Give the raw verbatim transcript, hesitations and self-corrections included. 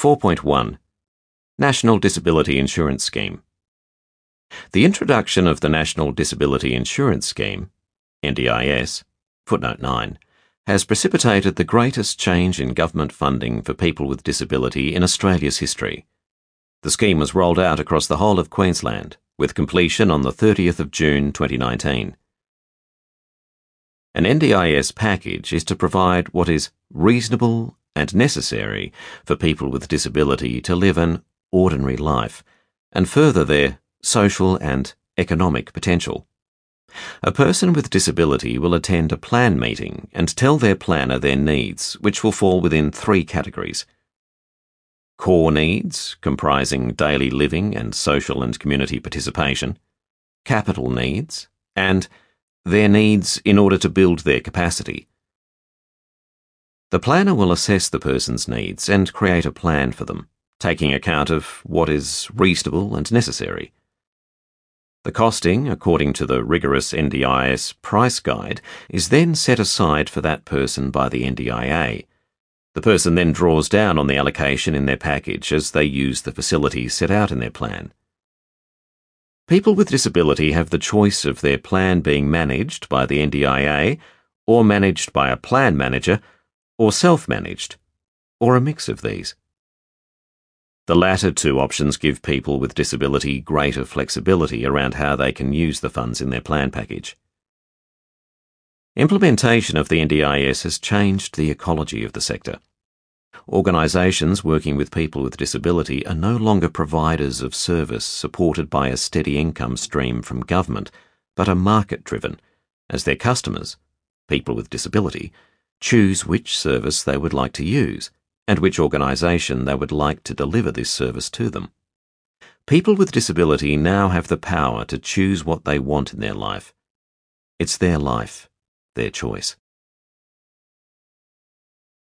four point one National Disability Insurance Scheme. The introduction of the National Disability Insurance Scheme, N D I S, footnote nine, has precipitated the greatest change in government funding for people with disability in Australia's history. The scheme was rolled out across the whole of Queensland, with completion on the thirtieth of June twenty nineteen. An N D I S package is to provide what is reasonable and necessary for people with disability to live an ordinary life and further their social and economic potential. A person with disability will attend a plan meeting and tell their planner their needs, which will fall within three categories. Core needs, comprising daily living and social and community participation, capital needs, and their needs in order to build their capacity. The planner will assess the person's needs and create a plan for them, taking account of what is reasonable and necessary. The costing, according to the rigorous N D I S price guide, is then set aside for that person by the N D I A. The person then draws down on the allocation in their package as they use the facilities set out in their plan. People with disability have the choice of their plan being managed by the N D I A, or managed by a plan manager, or self-managed, or a mix of these. The latter two options give people with disability greater flexibility around how they can use the funds in their plan package. Implementation of the N D I S has changed the ecology of the sector. Organisations working with people with disability are no longer providers of service supported by a steady income stream from government, but are market-driven, as their customers, people with disability, choose which service they would like to use and which organisation they would like to deliver this service to them. People with disability now have the power to choose what they want in their life. It's their life, their choice.